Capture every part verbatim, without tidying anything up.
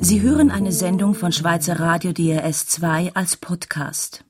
Sie hören eine Sendung von Schweizer Radio D R S zwei als Podcast.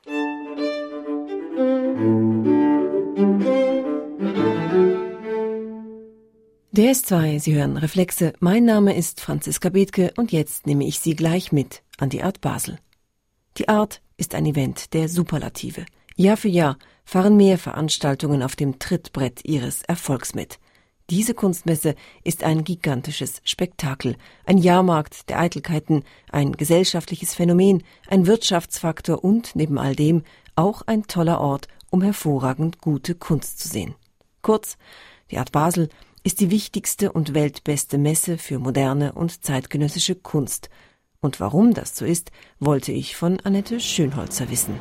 D R S zwei, Sie hören Reflexe. Mein Name ist Franziska Bethke und jetzt nehme ich Sie gleich mit an die Art Basel. Die Art ist ein Event der Superlative. Jahr für Jahr fahren mehr Veranstaltungen auf dem Trittbrett ihres Erfolgs mit. Diese Kunstmesse ist ein gigantisches Spektakel, ein Jahrmarkt der Eitelkeiten, ein gesellschaftliches Phänomen, ein Wirtschaftsfaktor und neben all dem auch ein toller Ort, um hervorragend gute Kunst zu sehen. Kurz, die Art Basel ist die wichtigste und weltbeste Messe für moderne und zeitgenössische Kunst. Und warum das so ist, wollte ich von Annette Schönholzer wissen.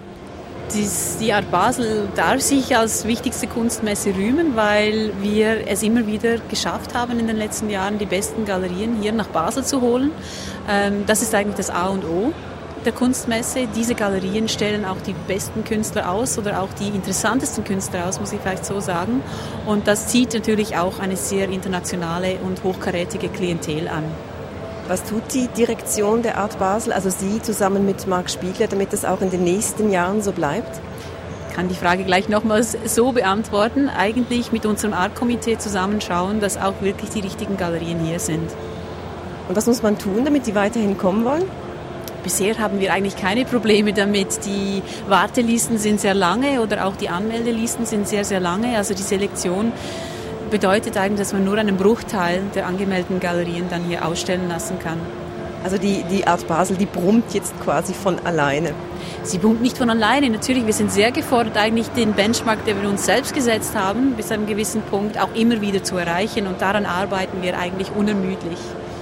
Die Art Basel darf sich als wichtigste Kunstmesse rühmen, weil wir es immer wieder geschafft haben, in den letzten Jahren die besten Galerien hier nach Basel zu holen. Das ist eigentlich das A und O der Kunstmesse. Diese Galerien stellen auch die besten Künstler aus oder auch die interessantesten Künstler aus, muss ich vielleicht so sagen. Und das zieht natürlich auch eine sehr internationale und hochkarätige Klientel an. Was tut die Direktion der Art Basel, also Sie zusammen mit Marc Spiegler, damit es auch in den nächsten Jahren so bleibt? Ich kann die Frage gleich nochmals so beantworten. Eigentlich mit unserem Art-Komitee zusammenschauen, dass auch wirklich die richtigen Galerien hier sind. Und was muss man tun, damit die weiterhin kommen wollen? Bisher haben wir eigentlich keine Probleme damit. Die Wartelisten sind sehr lange oder auch die Anmeldelisten sind sehr, sehr lange. Also die Selektion bedeutet eigentlich, dass man nur einen Bruchteil der angemeldeten Galerien dann hier ausstellen lassen kann. Also die, die Art Basel, die brummt jetzt quasi von alleine? Sie brummt nicht von alleine. Natürlich, wir sind sehr gefordert, eigentlich den Benchmark, den wir uns selbst gesetzt haben, bis zu einem gewissen Punkt auch immer wieder zu erreichen. Und daran arbeiten wir eigentlich unermüdlich.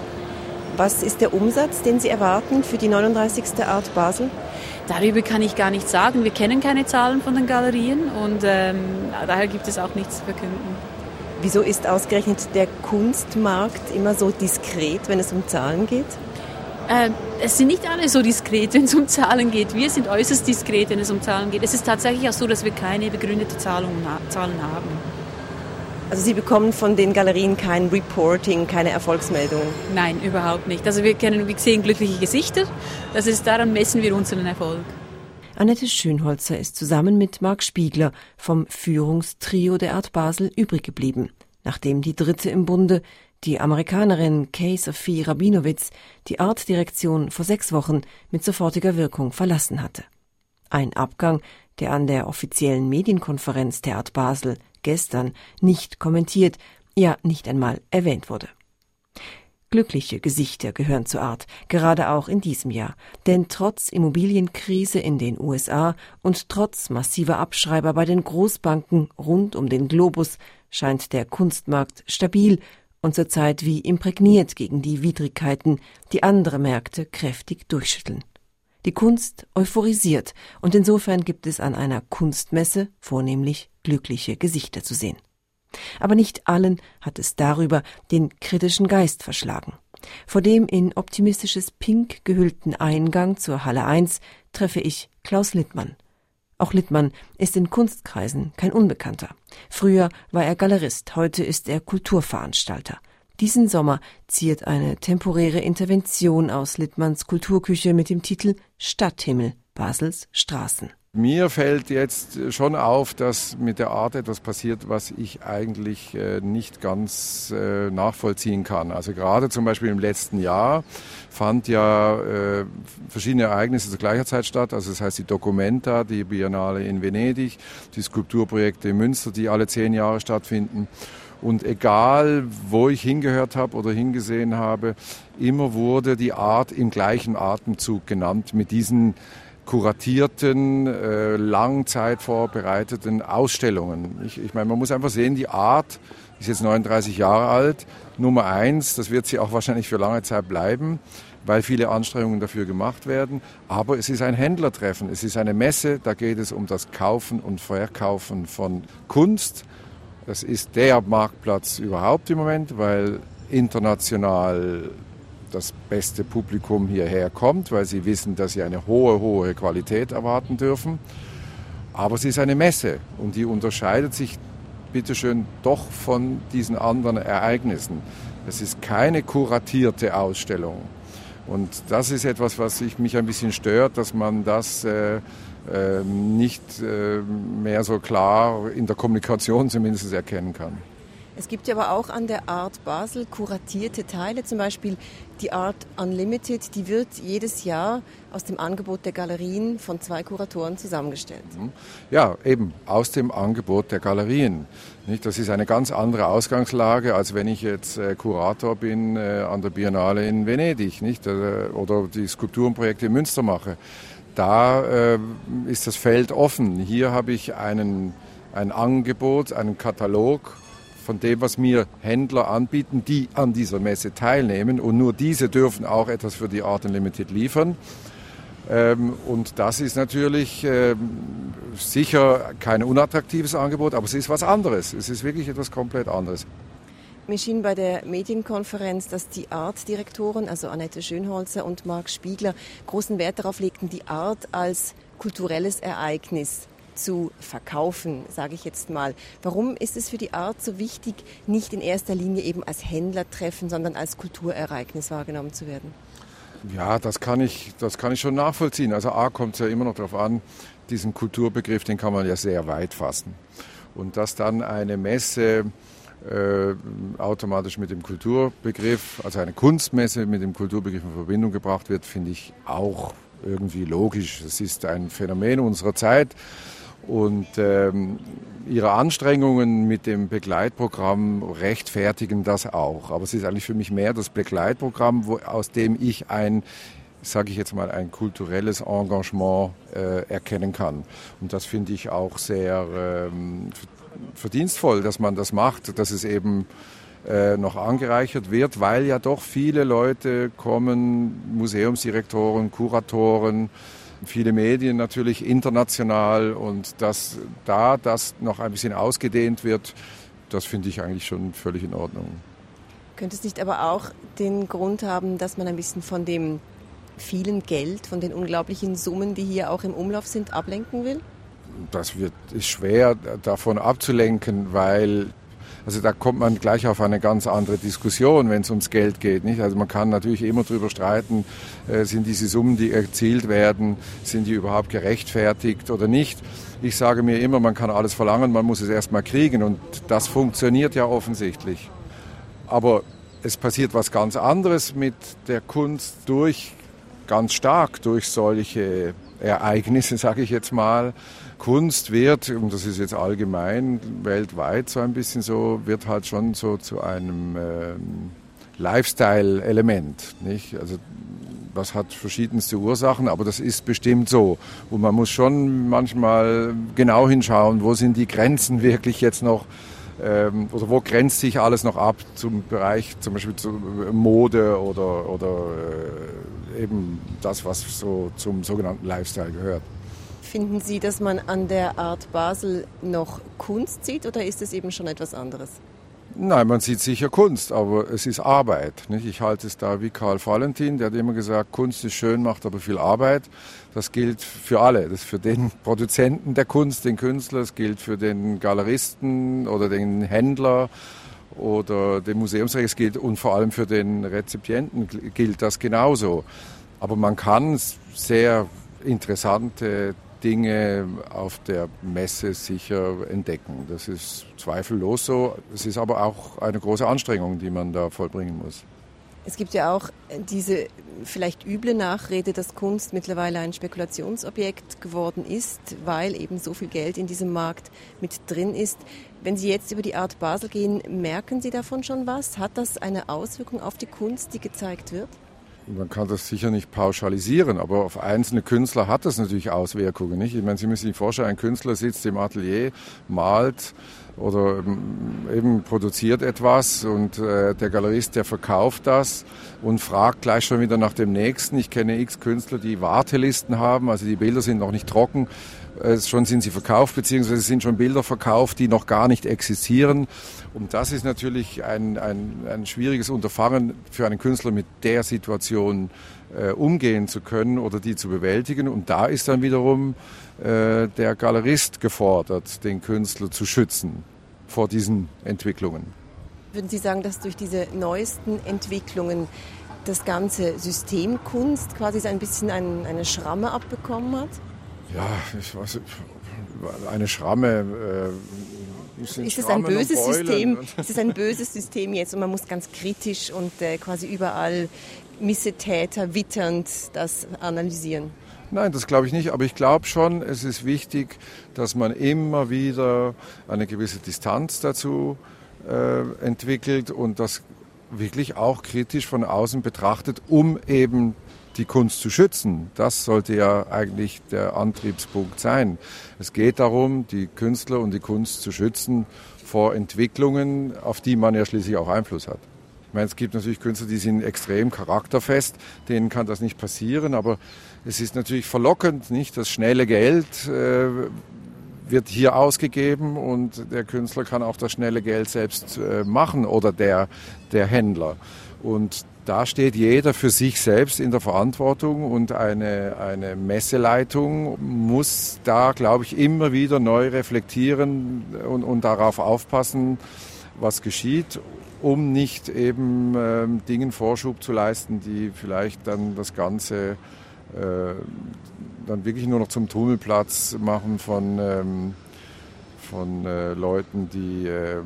Was ist der Umsatz, den Sie erwarten für die neununddreißigste Art Basel? Darüber kann ich gar nichts sagen. Wir kennen keine Zahlen von den Galerien und ähm, daher gibt es auch nichts zu verkünden. Wieso ist ausgerechnet der Kunstmarkt immer so diskret, wenn es um Zahlen geht? Äh, es sind nicht alle so diskret, wenn es um Zahlen geht. Wir sind äußerst diskret, wenn es um Zahlen geht. Es ist tatsächlich auch so, dass wir keine begründete Zahlen haben. Also Sie bekommen von den Galerien kein Reporting, keine Erfolgsmeldungen? Nein, überhaupt nicht. Also wir, kennen, wir sehen glückliche Gesichter. Das ist, daran messen wir unseren Erfolg. Annette Schönholzer ist zusammen mit Marc Spiegler vom Führungstrio der Art Basel übrig geblieben, nachdem die dritte im Bunde, die Amerikanerin Kay Sophie Rabinowitz, die Artdirektion vor sechs Wochen mit sofortiger Wirkung verlassen hatte. Ein Abgang, der an der offiziellen Medienkonferenz der Art Basel gestern nicht kommentiert, ja nicht einmal erwähnt wurde. Glückliche Gesichter gehören zur Art, gerade auch in diesem Jahr. Denn trotz Immobilienkrise in den U S A und trotz massiver Abschreiber bei den Großbanken rund um den Globus scheint der Kunstmarkt stabil und zurzeit wie imprägniert gegen die Widrigkeiten, die andere Märkte kräftig durchschütteln. Die Kunst euphorisiert und insofern gibt es an einer Kunstmesse vornehmlich glückliche Gesichter zu sehen. Aber nicht allen hat es darüber den kritischen Geist verschlagen. Vor dem in optimistisches Pink gehüllten Eingang zur Halle eins treffe ich Klaus Littmann. Auch Littmann ist in Kunstkreisen kein Unbekannter. Früher war er Galerist, heute ist er Kulturveranstalter. Diesen Sommer ziert eine temporäre Intervention aus Littmanns Kulturküche mit dem Titel Stadthimmel, Basels Straßen. Mir fällt jetzt schon auf, dass mit der Art etwas passiert, was ich eigentlich äh, nicht ganz äh, nachvollziehen kann. Also gerade zum Beispiel im letzten Jahr fand ja äh, verschiedene Ereignisse zur gleichen Zeit statt. Also das heißt die Documenta, die Biennale in Venedig, die Skulpturprojekte in Münster, die alle zehn Jahre stattfinden. Und egal, wo ich hingehört habe oder hingesehen habe, immer wurde die Art im gleichen Atemzug genannt mit diesen kuratierten, äh, lang Zeit vorbereiteten Ausstellungen. Ich, ich meine, man muss einfach sehen, die Art ist jetzt neununddreißig Jahre alt, Nummer eins, das wird sie auch wahrscheinlich für lange Zeit bleiben, weil viele Anstrengungen dafür gemacht werden. Aber es ist ein Händlertreffen, es ist eine Messe, da geht es um das Kaufen und Verkaufen von Kunst. Das ist der Marktplatz überhaupt im Moment, weil international das beste Publikum hierher kommt, weil sie wissen, dass sie eine hohe, hohe Qualität erwarten dürfen. Aber es ist eine Messe und die unterscheidet sich bitteschön doch von diesen anderen Ereignissen. Es ist keine kuratierte Ausstellung, Und das ist etwas, was ich, mich ein bisschen stört, dass man das äh, äh, nicht äh, mehr so klar in der Kommunikation zumindest erkennen kann. Es gibt ja aber auch an der Art Basel kuratierte Teile, zum Beispiel die Art Unlimited, die wird jedes Jahr aus dem Angebot der Galerien von zwei Kuratoren zusammengestellt. Ja, eben aus dem Angebot der Galerien. Das ist eine ganz andere Ausgangslage, als wenn ich jetzt Kurator bin an der Biennale in Venedig, nicht? Oder die Skulpturenprojekte in Münster mache. Da ist das Feld offen. Hier habe ich einen, ein Angebot, einen Katalog von dem, was mir Händler anbieten, die an dieser Messe teilnehmen. Und nur diese dürfen auch etwas für die Art Unlimited liefern. Ähm, und das ist natürlich ähm, sicher kein unattraktives Angebot, aber es ist was anderes. Es ist wirklich etwas komplett anderes. Mir schien bei der Medienkonferenz, dass die Art-Direktoren, also Annette Schönholzer und Marc Spiegler, großen Wert darauf legten, die Art als kulturelles Ereignis zu verkaufen, sage ich jetzt mal. Warum ist es für die Art so wichtig, nicht in erster Linie eben als Händlertreffen, sondern als Kulturereignis wahrgenommen zu werden? Ja, das kann ich, das kann ich schon nachvollziehen. Also A, kommt es ja immer noch darauf an, diesen Kulturbegriff, den kann man ja sehr weit fassen. Und dass dann eine Messe äh, automatisch mit dem Kulturbegriff, also eine Kunstmesse mit dem Kulturbegriff in Verbindung gebracht wird, finde ich auch irgendwie logisch. Es ist ein Phänomen unserer Zeit. Und ähm, ihre Anstrengungen mit dem Begleitprogramm rechtfertigen das auch. Aber es ist eigentlich für mich mehr das Begleitprogramm, wo, aus dem ich ein, sage ich jetzt mal, ein kulturelles Engagement äh, erkennen kann. Und das finde ich auch sehr ähm, verdienstvoll, dass man das macht, dass es eben äh, noch angereichert wird, weil ja doch viele Leute kommen, Museumsdirektoren, Kuratoren, viele Medien natürlich international, und dass da das noch ein bisschen ausgedehnt wird, das finde ich eigentlich schon völlig in Ordnung. Könnte es nicht aber auch den Grund haben, dass man ein bisschen von dem vielen Geld, von den unglaublichen Summen, die hier auch im Umlauf sind, ablenken will? Das wird, ist schwer davon abzulenken, weil also da kommt man gleich auf eine ganz andere Diskussion, wenn es ums Geld geht, nicht? Also man kann natürlich immer darüber streiten, äh, sind diese Summen, die erzielt werden, sind die überhaupt gerechtfertigt oder nicht. Ich sage mir immer, man kann alles verlangen, man muss es erst mal kriegen, und das funktioniert ja offensichtlich. Aber es passiert was ganz anderes mit der Kunst durch, ganz stark durch solche Ereignisse, sage ich jetzt mal. Kunst wird, und das ist jetzt allgemein weltweit so ein bisschen so, wird halt schon so zu einem ähm, Lifestyle-Element, nicht? Also das hat verschiedenste Ursachen, aber das ist bestimmt so. Und man muss schon manchmal genau hinschauen, wo sind die Grenzen wirklich jetzt noch, ähm, oder wo grenzt sich alles noch ab zum Bereich zum Beispiel zu Mode oder, oder äh, eben das, was so zum sogenannten Lifestyle gehört. Finden Sie, dass man an der Art Basel noch Kunst sieht, oder ist es eben schon etwas anderes? Nein, man sieht sicher Kunst, aber es ist Arbeit, nicht? Ich halte es da wie Karl Valentin, der hat immer gesagt, Kunst ist schön, macht aber viel Arbeit. Das gilt für alle. Das ist für den Produzenten der Kunst, den Künstler, das gilt für den Galeristen oder den Händler oder den Museumsdirektor, es gilt, und vor allem für den Rezipienten gilt das genauso. Aber man kann sehr interessante Dinge auf der Messe sicher entdecken. Das ist zweifellos so. Es ist aber auch eine große Anstrengung, die man da vollbringen muss. Es gibt ja auch diese vielleicht üble Nachrede, dass Kunst mittlerweile ein Spekulationsobjekt geworden ist, weil eben so viel Geld in diesem Markt mit drin ist. Wenn Sie jetzt über die Art Basel gehen, merken Sie davon schon was? Hat das eine Auswirkung auf die Kunst, die gezeigt wird? Man kann das sicher nicht pauschalisieren, aber auf einzelne Künstler hat das natürlich Auswirkungen, nicht? Ich meine, Sie müssen sich vorstellen, ein Künstler sitzt im Atelier, malt oder eben produziert etwas, und äh, der Galerist, der verkauft das und fragt gleich schon wieder nach dem nächsten. Ich kenne x Künstler, die Wartelisten haben, also die Bilder sind noch nicht trocken, äh, schon sind sie verkauft, beziehungsweise sind schon Bilder verkauft, die noch gar nicht existieren. Und das ist natürlich ein, ein, ein schwieriges Unterfangen für einen Künstler, mit der Situation äh, umgehen zu können oder die zu bewältigen. Und da ist dann wiederum äh, der Galerist gefordert, den Künstler zu schützen vor diesen Entwicklungen. Würden Sie sagen, dass durch diese neuesten Entwicklungen das ganze System Kunst quasi so ein bisschen ein, eine Schramme abbekommen hat? Ja, ich weiß, eine Schramme. Äh, ist es ein böses System? Ist es ein böses System jetzt und man muss ganz kritisch und äh, quasi überall Missetäter witternd das analysieren? Nein, das glaube ich nicht, aber ich glaube schon, es ist wichtig, dass man immer wieder eine gewisse Distanz dazu äh, entwickelt und das wirklich auch kritisch von außen betrachtet, um eben die Kunst zu schützen. Das sollte ja eigentlich der Antriebspunkt sein. Es geht darum, die Künstler und die Kunst zu schützen vor Entwicklungen, auf die man ja schließlich auch Einfluss hat. Ich meine, es gibt natürlich Künstler, die sind extrem charakterfest, denen kann das nicht passieren, aber es ist natürlich verlockend, nicht? Das schnelle Geld äh, wird hier ausgegeben und der Künstler kann auch das schnelle Geld selbst äh, machen oder der, der Händler. Und da steht jeder für sich selbst in der Verantwortung und eine, eine Messeleitung muss da, glaube ich, immer wieder neu reflektieren und, und darauf aufpassen, was geschieht, um nicht eben ähm, Dingen Vorschub zu leisten, die vielleicht dann das Ganze äh, dann wirklich nur noch zum Tummelplatz machen von, ähm, von äh, Leuten, die ähm,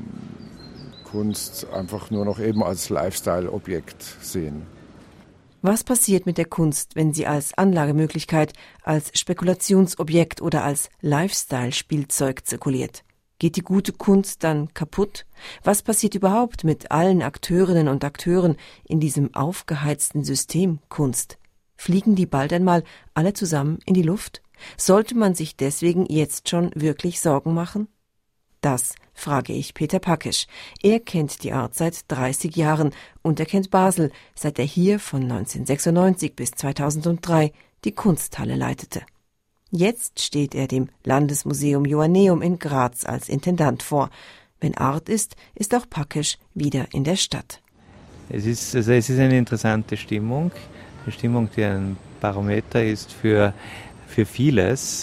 Kunst einfach nur noch eben als Lifestyle-Objekt sehen. Was passiert mit der Kunst, wenn sie als Anlagemöglichkeit, als Spekulationsobjekt oder als Lifestyle-Spielzeug zirkuliert? Geht die gute Kunst dann kaputt? Was passiert überhaupt mit allen Akteurinnen und Akteuren in diesem aufgeheizten System Kunst? Fliegen die bald einmal alle zusammen in die Luft? Sollte man sich deswegen jetzt schon wirklich Sorgen machen? Das frage ich Peter Pakesch. Er kennt die Art seit dreißig Jahren und er kennt Basel, seit er hier von neunzehnhundertsechsundneunzig bis zweitausenddrei die Kunsthalle leitete. Jetzt steht er dem Landesmuseum Joanneum in Graz als Intendant vor. Wenn Art ist, ist auch Pakesch wieder in der Stadt. Es ist, also es ist eine interessante Stimmung, eine Stimmung, die ein Barometer ist für, für vieles.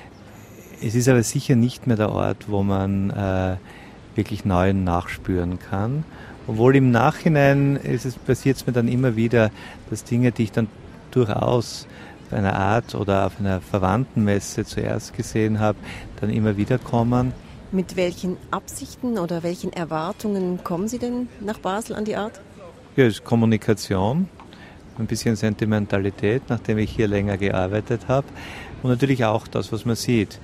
Es ist aber sicher nicht mehr der Ort, wo man äh, wirklich Neuen nachspüren kann. Obwohl im Nachhinein ist es, passiert es mir dann immer wieder, dass Dinge, die ich dann durchaus auf einer Art oder auf einer verwandten Messe zuerst gesehen habe, dann immer wieder kommen. Mit welchen Absichten oder welchen Erwartungen kommen Sie denn nach Basel an die Art? Ja, es ist Kommunikation, ein bisschen Sentimentalität, nachdem ich hier länger gearbeitet habe. Und natürlich auch das, was man sieht.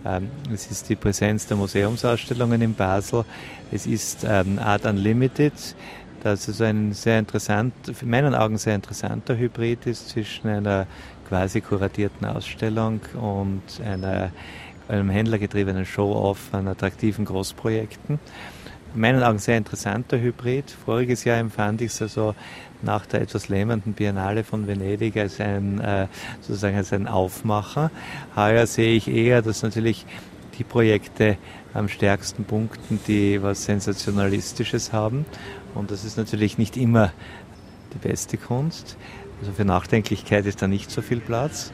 Es ist die Präsenz der Museumsausstellungen in Basel. Es ist Art Unlimited, das ist ein sehr interessant, in meinen Augen sehr interessanter Hybrid ist zwischen einer quasi kuratierten Ausstellung und einer, einem händlergetriebenen Show-Off an attraktiven Großprojekten. In meinen Augen sehr interessanter Hybrid. Voriges Jahr empfand ich es also nach der etwas lähmenden Biennale von Venedig als ein, äh, sozusagen als ein Aufmacher. Heuer sehe ich eher, dass natürlich die Projekte am stärksten punkten, die was Sensationalistisches haben. Und das ist natürlich nicht immer die beste Kunst. Also für Nachdenklichkeit ist da nicht so viel Platz.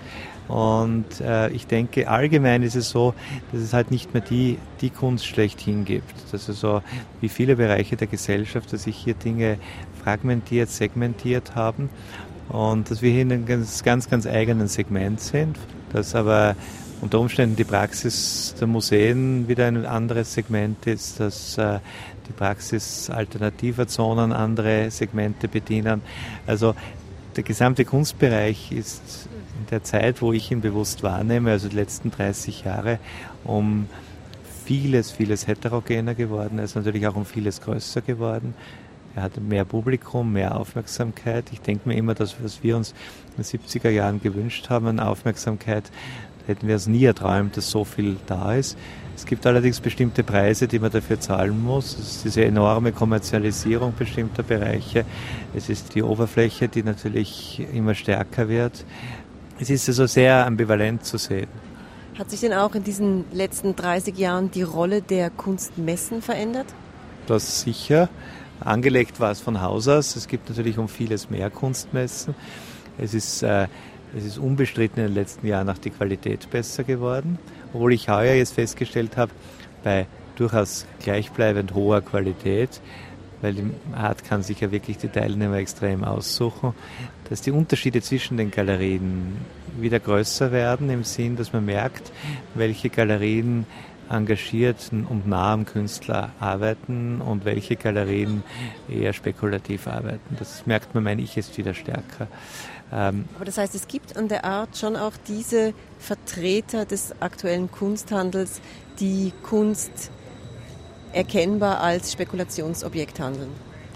Und äh, ich denke, allgemein ist es so, dass es halt nicht mehr die, die Kunst schlechthin gibt. Dass also wie viele Bereiche der Gesellschaft, dass sich hier Dinge fragmentiert, segmentiert haben und dass wir hier in einem ganz, ganz, ganz eigenen Segment sind, dass aber unter Umständen die Praxis der Museen wieder ein anderes Segment ist, dass äh, die Praxis alternativer Zonen andere Segmente bedienen. Also der gesamte Kunstbereich ist in der Zeit, wo ich ihn bewusst wahrnehme, also die letzten dreißig Jahre, um vieles, vieles heterogener geworden. Er ist natürlich auch um vieles größer geworden. Er hat mehr Publikum, mehr Aufmerksamkeit. Ich denke mir immer, das, was wir uns in den siebziger Jahren gewünscht haben an Aufmerksamkeit, hätten wir es nie erträumt, dass so viel da ist. Es gibt allerdings bestimmte Preise, die man dafür zahlen muss. Es ist diese enorme Kommerzialisierung bestimmter Bereiche. Es ist die Oberfläche, die natürlich immer stärker wird. Es ist also sehr ambivalent zu sehen. Hat sich denn auch in diesen letzten dreißig Jahren die Rolle der Kunstmessen verändert? Das sicher. Angelegt war es von Haus aus. Es gibt natürlich um vieles mehr Kunstmessen. Es ist, äh, es ist unbestritten in den letzten Jahren auch die Qualität besser geworden. Obwohl ich heuer jetzt festgestellt habe, bei durchaus gleichbleibend hoher Qualität, weil die Art kann sich ja wirklich die Teilnehmer extrem aussuchen, dass die Unterschiede zwischen den Galerien wieder größer werden, im Sinn, dass man merkt, welche Galerien engagiert und nah am Künstler arbeiten und welche Galerien eher spekulativ arbeiten. Das merkt man, meine ich, jetzt wieder stärker. Ähm Aber das heißt, es gibt an der Art schon auch diese Vertreter des aktuellen Kunsthandels, die Kunst erkennbar als Spekulationsobjekt handeln.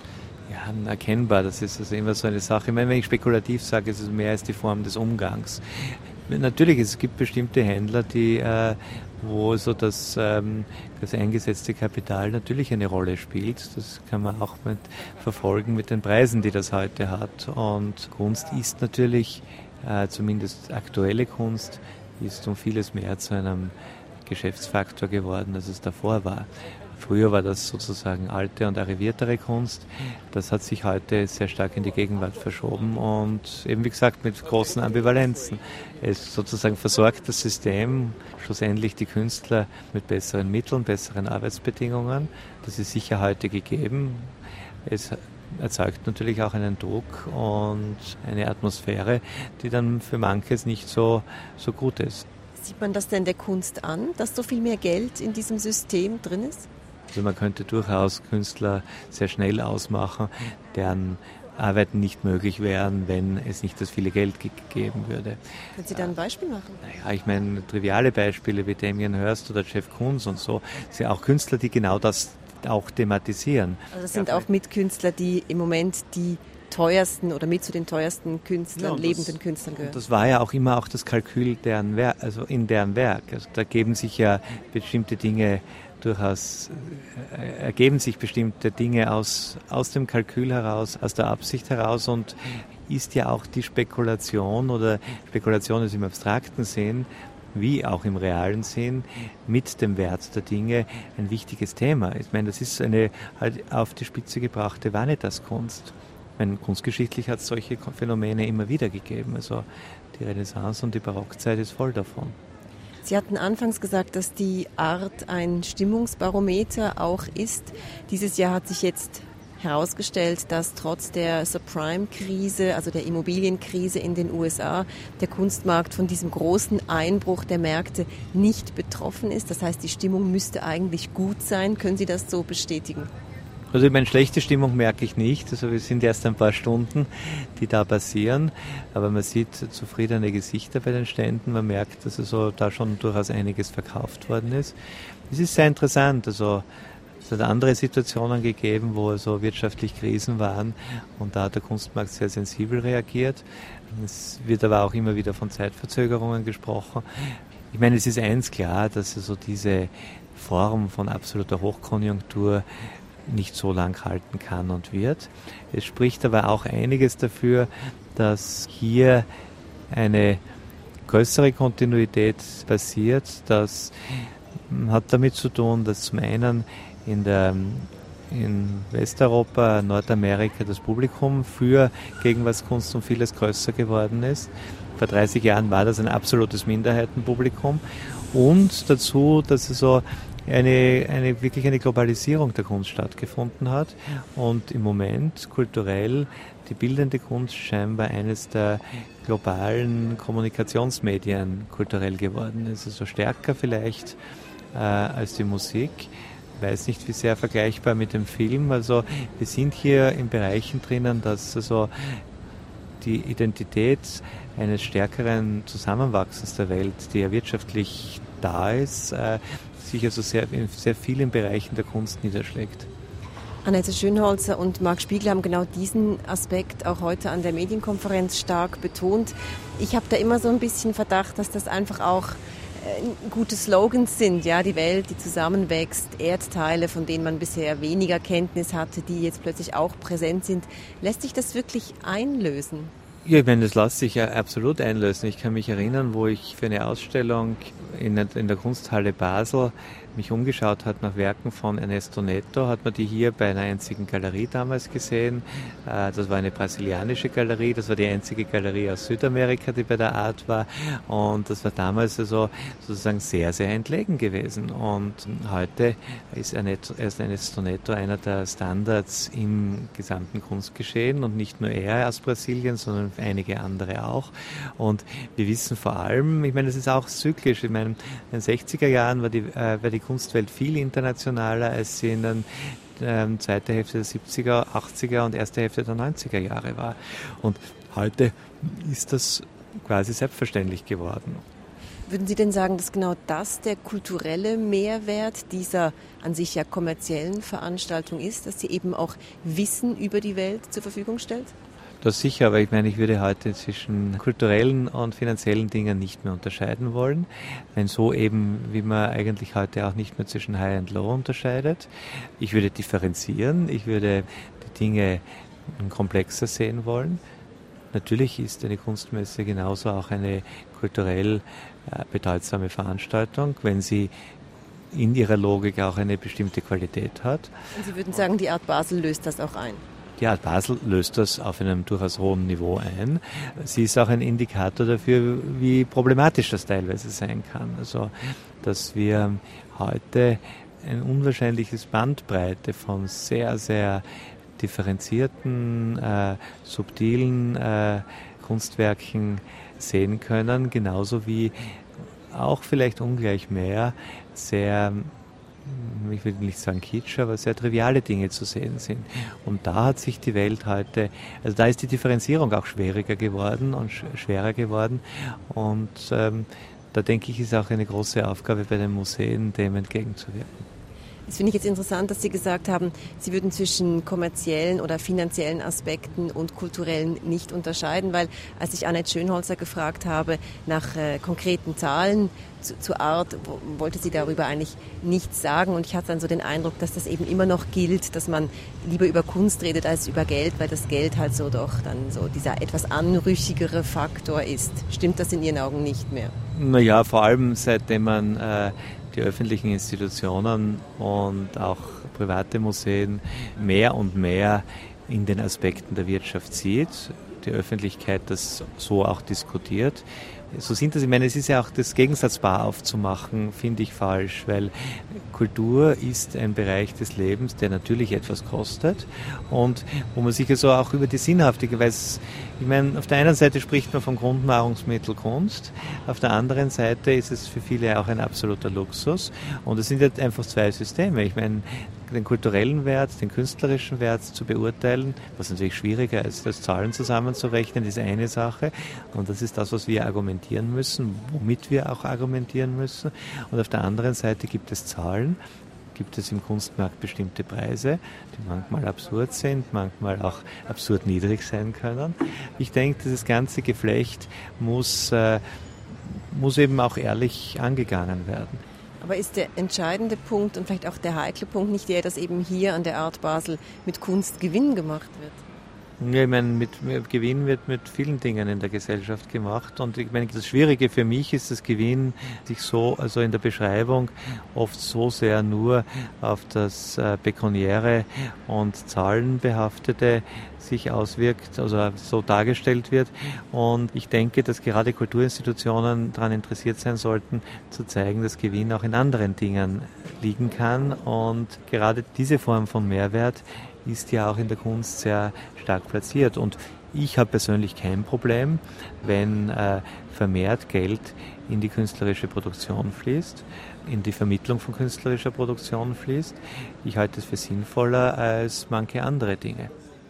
Ja, erkennbar, das ist also immer so eine Sache. Ich meine, wenn ich spekulativ sage, ist es mehr als die Form des Umgangs. Natürlich, es gibt bestimmte Händler, die, äh, wo so das, ähm, das eingesetzte Kapital natürlich eine Rolle spielt. Das kann man auch mit verfolgen mit den Preisen, die das heute hat. Und Kunst ist natürlich, äh, zumindest aktuelle Kunst, ist um vieles mehr zu einem Geschäftsfaktor geworden, als es davor war. Früher war das sozusagen alte und arriviertere Kunst. Das hat sich heute sehr stark in die Gegenwart verschoben und eben wie gesagt mit großen Ambivalenzen. Es sozusagen versorgt das System schlussendlich die Künstler mit besseren Mitteln, besseren Arbeitsbedingungen. Das ist sicher heute gegeben. Es erzeugt natürlich auch einen Druck und eine Atmosphäre, die dann für manches nicht so, so gut ist. Sieht man das denn der Kunst an, dass so viel mehr Geld in diesem System drin ist? Also man könnte durchaus Künstler sehr schnell ausmachen, deren Arbeiten nicht möglich wären, wenn es nicht das viele Geld gegeben würde. Können Sie da ein Beispiel machen? Naja, ich meine, triviale Beispiele wie Damien Hirst oder Jeff Koons und so, sind auch Künstler, die genau das auch thematisieren. Also das sind ja, auch Mitkünstler, die im Moment die teuersten oder mit zu den teuersten Künstlern, ja, lebenden das, Künstlern gehören. Das war ja auch immer auch das Kalkül deren Werk, also in deren Werk. Also da geben sich ja bestimmte Dinge durchaus, äh, ergeben sich bestimmte Dinge aus, aus dem Kalkül heraus, aus der Absicht heraus und ist ja auch die Spekulation oder Spekulation ist im abstrakten Sinn, wie auch im realen Sinn, mit dem Wert der Dinge ein wichtiges Thema. Ich meine, das ist eine halt auf die Spitze gebrachte Vanitas-Kunst. Ich meine, kunstgeschichtlich hat es solche Phänomene immer wieder gegeben. Also die Renaissance und die Barockzeit ist voll davon. Sie hatten anfangs gesagt, dass die Art ein Stimmungsbarometer auch ist. Dieses Jahr hat sich jetzt herausgestellt, dass trotz der Subprime-Krise, also der Immobilienkrise in den U S A, der Kunstmarkt von diesem großen Einbruch der Märkte nicht betroffen ist. Das heißt, die Stimmung müsste eigentlich gut sein. Können Sie das so bestätigen? Also ich meine, schlechte Stimmung merke ich nicht. Also wir sind erst ein paar Stunden, die da passieren. Aber man sieht zufriedene Gesichter bei den Ständen. Man merkt, dass also da schon durchaus einiges verkauft worden ist. Es ist sehr interessant. Also es hat andere Situationen gegeben, wo also wirtschaftlich Krisen waren. Und da hat der Kunstmarkt sehr sensibel reagiert. Es wird aber auch immer wieder von Zeitverzögerungen gesprochen. Ich meine, es ist eins klar, dass also diese Form von absoluter Hochkonjunktur nicht so lang halten kann und wird. Es spricht aber auch einiges dafür, dass hier eine größere Kontinuität passiert. Das hat damit zu tun, dass zum einen in, der, in Westeuropa, Nordamerika das Publikum für Gegenwartskunst um vieles größer geworden ist. Vor dreißig Jahren war das ein absolutes Minderheitenpublikum. Und dazu, dass es so Eine, eine, wirklich eine Globalisierung der Kunst stattgefunden hat und im Moment kulturell die bildende Kunst scheinbar eines der globalen Kommunikationsmedien kulturell geworden ist. Also stärker vielleicht äh, als die Musik. Ich weiß nicht, wie sehr vergleichbar mit dem Film. Also wir sind hier in Bereichen drinnen, dass also die Identität eines stärkeren Zusammenwachsens der Welt, die ja wirtschaftlich da ist, äh, sich also sehr, in sehr vielen Bereichen der Kunst niederschlägt. Annette Schönholzer und Marc Spiegler haben genau diesen Aspekt auch heute an der Medienkonferenz stark betont. Ich habe da immer so ein bisschen Verdacht, dass das einfach auch äh, gute Slogans sind, ja, die Welt, die zusammenwächst, Erdteile, von denen man bisher weniger Kenntnis hatte, die jetzt plötzlich auch präsent sind. Lässt sich das wirklich einlösen? Ja, ich meine, das lässt sich ja absolut einlösen. Ich kann mich erinnern, wo ich für eine Ausstellung in, in der Kunsthalle Basel mich umgeschaut hat nach Werken von Ernesto Neto, hat man die hier bei einer einzigen Galerie damals gesehen. Das war eine brasilianische Galerie, das war die einzige Galerie aus Südamerika, die bei der Art war. Und das war damals also sozusagen sehr, sehr entlegen gewesen. Und heute ist Ernesto Neto einer der Standards im gesamten Kunstgeschehen und nicht nur er aus Brasilien, sondern einige andere auch. Und wir wissen vor allem, ich meine, das ist auch zyklisch, ich meine, in den sechziger Jahren war die, äh, war die Kunstwelt viel internationaler, als sie in den ähm, zweiten Hälfte der siebziger, achtziger und erste Hälfte der neunziger Jahre war. Und heute ist das quasi selbstverständlich geworden. Würden Sie denn sagen, dass genau das der kulturelle Mehrwert dieser an sich ja kommerziellen Veranstaltung ist, dass sie eben auch Wissen über die Welt zur Verfügung stellt? Das sicher, aber ich meine, ich würde heute zwischen kulturellen und finanziellen Dingen nicht mehr unterscheiden wollen. Wenn so eben, wie man eigentlich heute auch nicht mehr zwischen High und Low unterscheidet. Ich würde differenzieren, ich würde die Dinge komplexer sehen wollen. Natürlich ist eine Kunstmesse genauso auch eine kulturell äh, bedeutsame Veranstaltung, wenn sie in ihrer Logik auch eine bestimmte Qualität hat. Und Sie würden sagen, die Art Basel löst das auch ein? Die Art Basel löst das auf einem durchaus hohen Niveau ein. Sie ist auch ein Indikator dafür, wie problematisch das teilweise sein kann. Also, dass wir heute ein unwahrscheinliches Bandbreite von sehr, sehr differenzierten, äh, subtilen äh, Kunstwerken sehen können, genauso wie auch vielleicht ungleich mehr sehr, ich will nicht sagen kitsch, aber sehr triviale Dinge zu sehen sind. Und da hat sich die Welt heute, also da ist die Differenzierung auch schwieriger geworden und sch- schwerer geworden. Und ähm, da denke ich, ist auch eine große Aufgabe bei den Museen, dem entgegenzuwirken. Das finde ich jetzt interessant, dass Sie gesagt haben, Sie würden zwischen kommerziellen oder finanziellen Aspekten und kulturellen nicht unterscheiden, weil als ich Annette Schönholzer gefragt habe nach äh, konkreten Zahlen zu, zur Art, wo, wollte sie darüber eigentlich nichts sagen. Und ich hatte dann so den Eindruck, dass das eben immer noch gilt, dass man lieber über Kunst redet als über Geld, weil das Geld halt so doch dann so dieser etwas anrüchigere Faktor ist. Stimmt das in Ihren Augen nicht mehr? Naja, vor allem seitdem man äh, die öffentlichen Institutionen und auch private Museen mehr und mehr in den Aspekten der Wirtschaft sieht, die Öffentlichkeit das so auch diskutiert. So sind das, ich meine, es ist ja auch das Gegensatzpaar aufzumachen, finde ich falsch, weil Kultur ist ein Bereich des Lebens, der natürlich etwas kostet und wo man sich also auch über die Sinnhaftigkeit, weil es, ich meine, auf der einen Seite spricht man vom Grundnahrungsmittel Kunst, auf der anderen Seite ist es für viele auch ein absoluter Luxus und es sind jetzt einfach zwei Systeme. Ich meine, den kulturellen Wert, den künstlerischen Wert zu beurteilen, was natürlich schwieriger ist, als Zahlen zusammenzurechnen, ist eine Sache. Und das ist das, was wir argumentieren müssen, womit wir auch argumentieren müssen. Und auf der anderen Seite gibt es Zahlen, gibt es im Kunstmarkt bestimmte Preise, die manchmal absurd sind, manchmal auch absurd niedrig sein können. Ich denke, dieses ganze Geflecht muss, äh, muss eben auch ehrlich angegangen werden. Aber ist der entscheidende Punkt und vielleicht auch der heikle Punkt nicht der, dass eben hier an der Art Basel mit Kunst Gewinn gemacht wird? Ja, ich meine, mit, mit Gewinn wird mit vielen Dingen in der Gesellschaft gemacht und ich meine, das Schwierige für mich ist, dass Gewinn sich so, also in der Beschreibung oft so sehr nur auf das äh, Pekuniäre und Zahlenbehaftete sich auswirkt, also so dargestellt wird. Und ich denke, dass gerade Kulturinstitutionen daran interessiert sein sollten, zu zeigen, dass Gewinn auch in anderen Dingen liegen kann. Und gerade diese Form von Mehrwert ist ja auch in der Kunst sehr stark platziert. Und ich habe persönlich kein Problem, wenn äh, vermehrt Geld in die künstlerische Produktion fließt, in die Vermittlung von künstlerischer Produktion fließt. Ich halte es für sinnvoller als manche andere Dinge.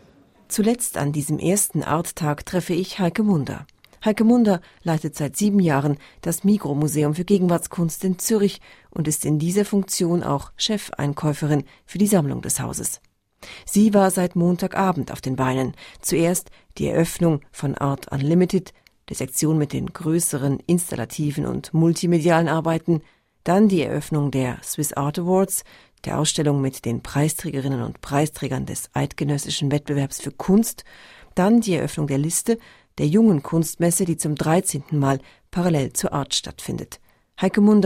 Zuletzt an diesem ersten Arttag treffe ich Heike Munder. Heike Munder leitet seit sieben Jahren das Migros-Museum für Gegenwartskunst in Zürich und ist in dieser Funktion auch Chefeinkäuferin für die Sammlung des Hauses. Sie war seit Montagabend auf den Beinen. Zuerst die Eröffnung von Art Unlimited, der Sektion mit den größeren installativen und multimedialen Arbeiten, dann die Eröffnung der Swiss Art Awards, der Ausstellung mit den Preisträgerinnen und Preisträgern des Eidgenössischen Wettbewerbs für Kunst, dann die Eröffnung der Liste der jungen Kunstmesse, die zum dreizehnten Mal parallel zur Art stattfindet. Heike Munder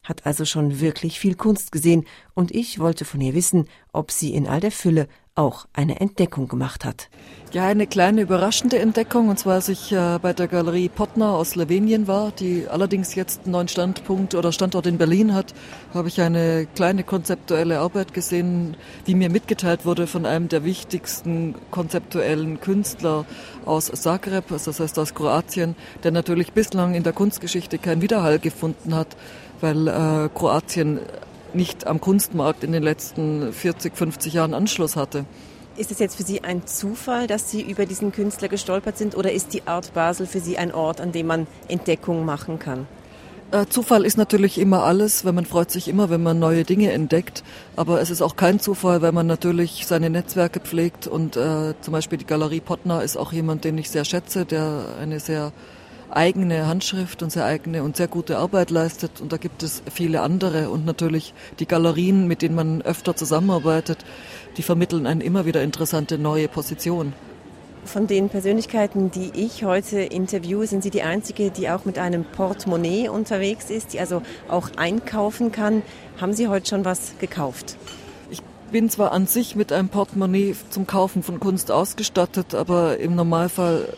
hat also schon wirklich viel Kunst gesehen und ich wollte von ihr wissen, ob sie in all der Fülle auch eine Entdeckung gemacht hat. Ja, eine kleine überraschende Entdeckung, und zwar als ich äh, bei der Galerie Pottner aus Slowenien war, die allerdings jetzt einen neuen Standpunkt oder Standort in Berlin hat, habe ich eine kleine konzeptuelle Arbeit gesehen, die mir mitgeteilt wurde von einem der wichtigsten konzeptuellen Künstler aus Zagreb, also das heißt aus Kroatien, der natürlich bislang in der Kunstgeschichte keinen Widerhall gefunden hat, weil äh, Kroatien nicht am Kunstmarkt in den letzten vierzig, fünfzig Jahren Anschluss hatte. Ist es jetzt für Sie ein Zufall, dass Sie über diesen Künstler gestolpert sind, oder ist die Art Basel für Sie ein Ort, an dem man Entdeckungen machen kann? Äh, Zufall ist natürlich immer alles, weil man freut sich immer, wenn man neue Dinge entdeckt. Aber es ist auch kein Zufall, weil man natürlich seine Netzwerke pflegt. Und äh, zum Beispiel die Galerie Pottner ist auch jemand, den ich sehr schätze, der eine sehr eigene Handschrift und sehr eigene und sehr gute Arbeit leistet. Und da gibt es viele andere. Und natürlich die Galerien, mit denen man öfter zusammenarbeitet, die vermitteln eine immer wieder interessante neue Position. Von den Persönlichkeiten, die ich heute interviewe, sind Sie die Einzige, die auch mit einem Portemonnaie unterwegs ist, die also auch einkaufen kann. Haben Sie heute schon was gekauft? Ich bin zwar an sich mit einem Portemonnaie zum Kaufen von Kunst ausgestattet, aber im Normalfall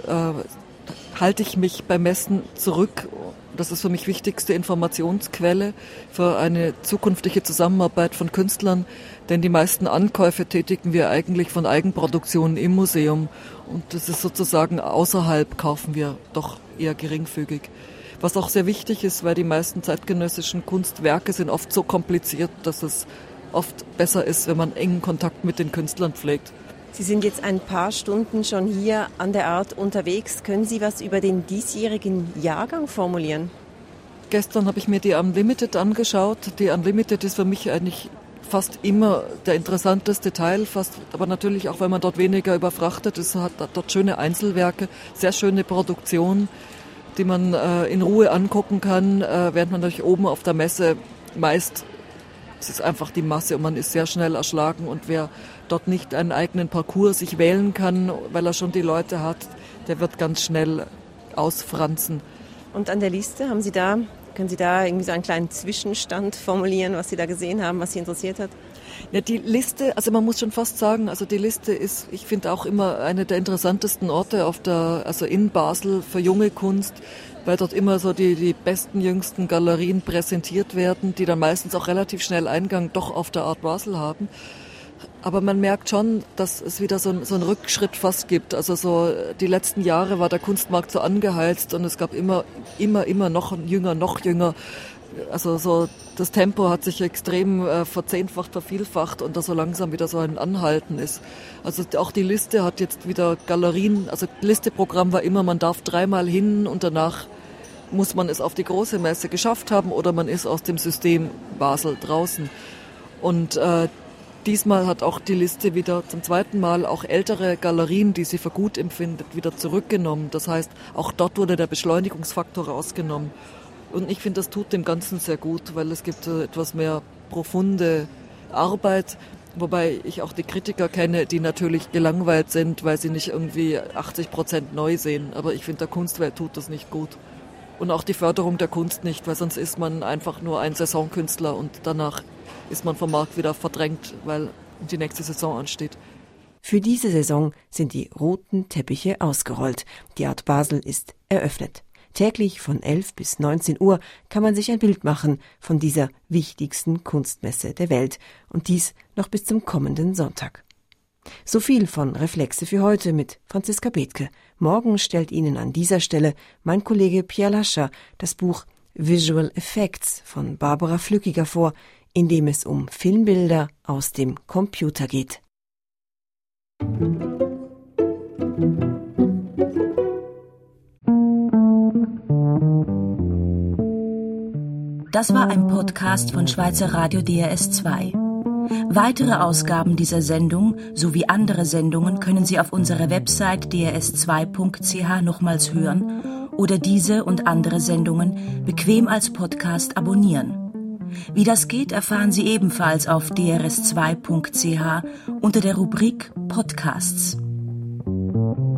äh, halte ich mich beim Messen zurück. Das ist für mich wichtigste Informationsquelle für eine zukünftige Zusammenarbeit von Künstlern, denn die meisten Ankäufe tätigen wir eigentlich von Eigenproduktionen im Museum und das ist sozusagen außerhalb, kaufen wir doch eher geringfügig. Was auch sehr wichtig ist, weil die meisten zeitgenössischen Kunstwerke sind oft so kompliziert, dass es oft besser ist, wenn man engen Kontakt mit den Künstlern pflegt. Sie sind jetzt ein paar Stunden schon hier an der Art unterwegs. Können Sie was über den diesjährigen Jahrgang formulieren? Gestern habe ich mir die Unlimited angeschaut. Die Unlimited ist für mich eigentlich fast immer der interessanteste Teil, fast, aber natürlich auch, weil man dort weniger überfrachtet ist, hat dort schöne Einzelwerke, sehr schöne Produktion, die man äh, in Ruhe angucken kann, äh, während man natürlich oben auf der Messe meist, es ist einfach die Masse und man ist sehr schnell erschlagen und wer dort nicht einen eigenen Parcours sich wählen kann, weil er schon die Leute hat, der wird ganz schnell ausfranzen. Und an der Liste, haben Sie da, können Sie da irgendwie so einen kleinen Zwischenstand formulieren, was Sie da gesehen haben, was Sie interessiert hat? Ja, die Liste, also man muss schon fast sagen, also die Liste ist, ich finde auch immer eine der interessantesten Orte auf der, also in Basel für junge Kunst, weil dort immer so die, die besten, jüngsten Galerien präsentiert werden, die dann meistens auch relativ schnell Eingang doch auf der Art Basel haben. Aber man merkt schon, dass es wieder so, ein, so einen Rückschritt fast gibt. Also so die letzten Jahre war der Kunstmarkt so angeheizt und es gab immer, immer, immer noch jünger, noch jünger. Also so das Tempo hat sich extrem äh, verzehnfacht, vervielfacht und da so langsam wieder so ein Anhalten ist. Also auch die Liste hat jetzt wieder Galerien, also Listeprogramm war immer, man darf dreimal hin und danach muss man es auf die große Messe geschafft haben oder man ist aus dem System Basel draußen. Und äh, diesmal hat auch die Liste wieder zum zweiten Mal auch ältere Galerien, die sie für gut empfindet, wieder zurückgenommen. Das heißt, auch dort wurde der Beschleunigungsfaktor rausgenommen. Und ich finde, das tut dem Ganzen sehr gut, weil es gibt äh, etwas mehr profunde Arbeit, wobei ich auch die Kritiker kenne, die natürlich gelangweilt sind, weil sie nicht irgendwie achtzig Prozent neu sehen. Aber ich finde, der Kunstwelt tut das nicht gut. Und auch die Förderung der Kunst nicht, weil sonst ist man einfach nur ein Saisonkünstler und danach ist man vom Markt wieder verdrängt, weil die nächste Saison ansteht. Für diese Saison sind die roten Teppiche ausgerollt. Die Art Basel ist eröffnet. Täglich von elf bis neunzehn Uhr kann man sich ein Bild machen von dieser wichtigsten Kunstmesse der Welt. Und dies noch bis zum kommenden Sonntag. So viel von Reflexe für heute mit Franziska Bethke. Morgen stellt Ihnen an dieser Stelle mein Kollege Pierre Lascher das Buch Visual Effects von Barbara Flückiger vor, in dem es um Filmbilder aus dem Computer geht. Das war ein Podcast von Schweizer Radio D R S zwei. Weitere Ausgaben dieser Sendung sowie andere Sendungen können Sie auf unserer Website d r s zwei punkt c h nochmals hören oder diese und andere Sendungen bequem als Podcast abonnieren. Wie das geht, erfahren Sie ebenfalls auf d r s zwei punkt c h unter der Rubrik Podcasts.